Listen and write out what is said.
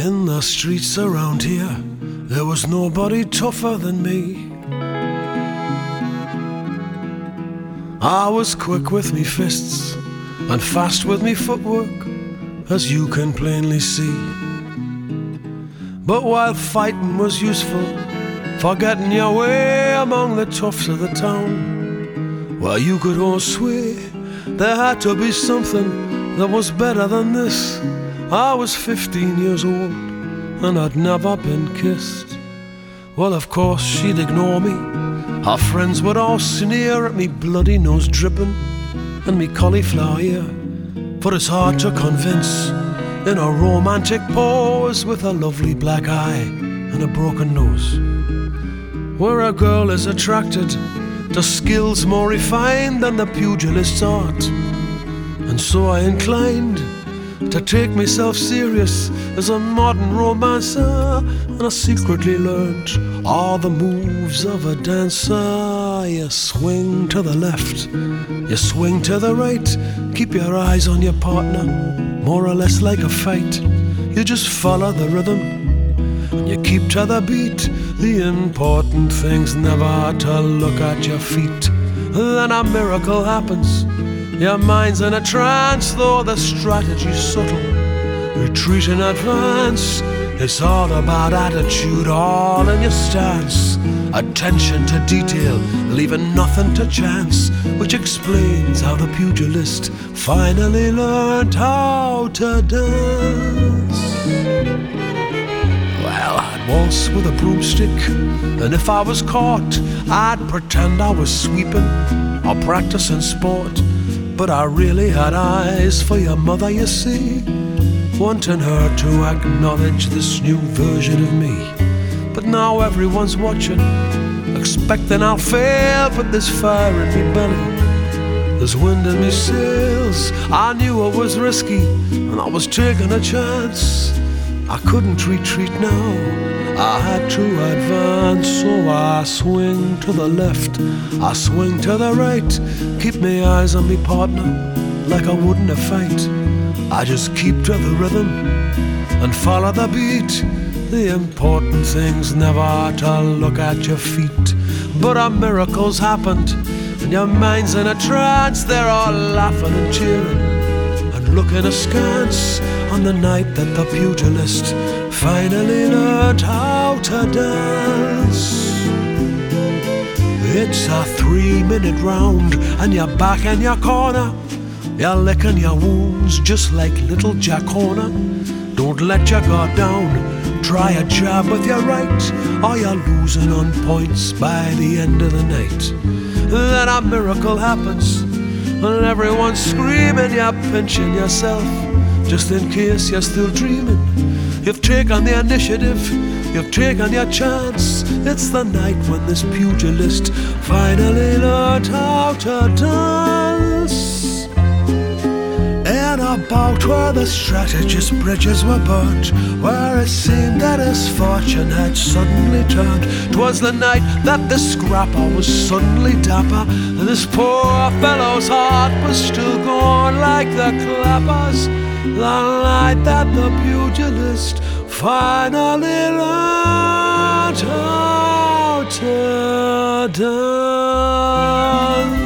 In the streets around here, there was nobody tougher than me. I was quick with me fists and fast with me footwork, as you can plainly see. But while fighting was useful for getting your way among the toughs of the town, well, you could all swear there had to be something that was better than this. I was 15 years old and I'd never been kissed. Well, of course she'd ignore me. Her friends would all sneer at me bloody nose dripping and me cauliflower ear. For it's hard to convince in a romantic pose with a lovely black eye and a broken nose, where a girl is attracted to skills more refined than the pugilist's art. And so I inclined to take myself serious as a modern romancer, and I secretly learned all the moves of a dancer. You swing to the left, you swing to the right, keep your eyes on your partner, more or less like a fight. You just follow the rhythm and you keep to the beat. The important thing's never to look at your feet. Then a miracle happens. Your mind's in a trance, though the strategy's subtle. Retreat in advance. It's all about attitude, all in your stance. Attention to detail, leaving nothing to chance, which explains how the pugilist finally learned how to dance. Well, I'd waltz with a broomstick, and if I was caught, I'd pretend I was sweeping or practicing sport. But I really had eyes for your mother, you see, wanting her to acknowledge this new version of me. But now everyone's watching, expecting I'll fail, but there's fire in me belly, there's wind in me sails. I knew it was risky, and I was taking a chance. I couldn't retreat now, I had to advance. So I swing to the left, I swing to the right, keep my eyes on me partner like I would in a fight. I just keep to the rhythm and follow the beat. The important thing's never to look at your feet. But a miracle's happened and your mind's in a trance. They're all laughing and cheering and looking askance on the night that the pugilist finally learned how to dance. It's a 3-minute round and you're back in your corner. You're licking your wounds just like little Jack Horner. Don't let your guard down, try a jab with your right, or you're losing on points by the end of the night. Then a miracle happens and everyone's screaming. You're pinching yourself just in case you're still dreaming. You've taken the initiative, you've taken your chance. It's the night when this pugilist finally learned how to dance. In a bout where the strategist's bridges were burnt, where it seemed that his fortune had suddenly turned. 'Twas the night that the scrapper was suddenly dapper, and this poor fellow's heart was still going like the clappers. The night that the pugilist finally learned how to dance.